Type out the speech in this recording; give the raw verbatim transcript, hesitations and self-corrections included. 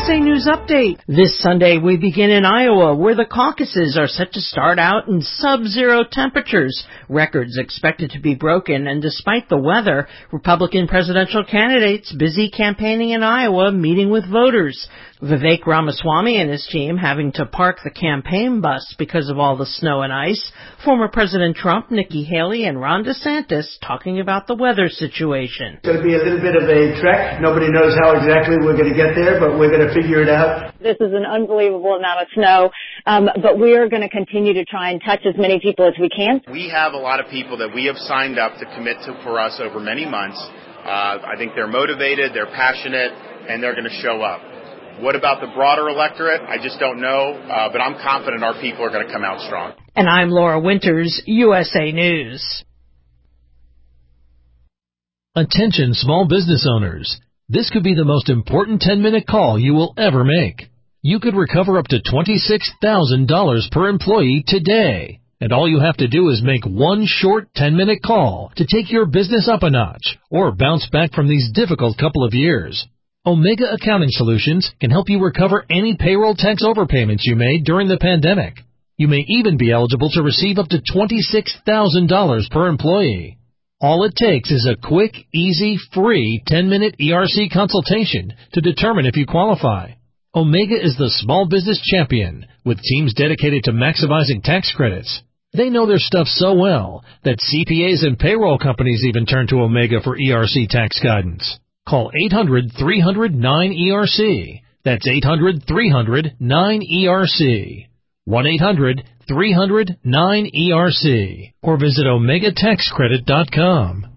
S A News Update. This Sunday we begin in Iowa, where the caucuses are set to start out in sub-zero temperatures. Records expected to be broken, and despite the weather, Republican presidential candidates busy campaigning in Iowa, meeting with voters. Vivek Ramaswamy and his team having to park the campaign bus because of all the snow and ice. Former President Trump, Nikki Haley, and Ron DeSantis talking about the weather situation. It's going to be a little bit of a trek. Nobody knows how exactly we're going to get there, but we're going to figure it out. This is an unbelievable amount of snow, um, but we are going to continue to try and touch as many people as we can. We have a lot of people that we have signed up to commit to for us over many months. Uh, I think they're motivated, they're passionate, and they're going to show up. What about the broader electorate? I just don't know, uh, but I'm confident our people are going to come out strong. And I'm Laura Winters, U S A News. Attention small business owners. This could be the most important ten-minute call you will ever make. You could recover up to twenty-six thousand dollars per employee today. And all you have to do is make one short ten-minute call to take your business up a notch or bounce back from these difficult couple of years. Omega Accounting Solutions can help you recover any payroll tax overpayments you made during the pandemic. You may even be eligible to receive up to twenty-six thousand dollars per employee. All it takes is a quick, easy, free ten-minute E R C consultation to determine if you qualify. Omega is the small business champion with teams dedicated to maximizing tax credits. They know their stuff so well that C P As and payroll companies even turn to Omega for E R C tax guidance. Call eight hundred, three hundred, nine E R C. That's eight hundred, three hundred, nine E R C. one eight hundred, three hundred, nine E R C. Or visit omega tax credit dot com.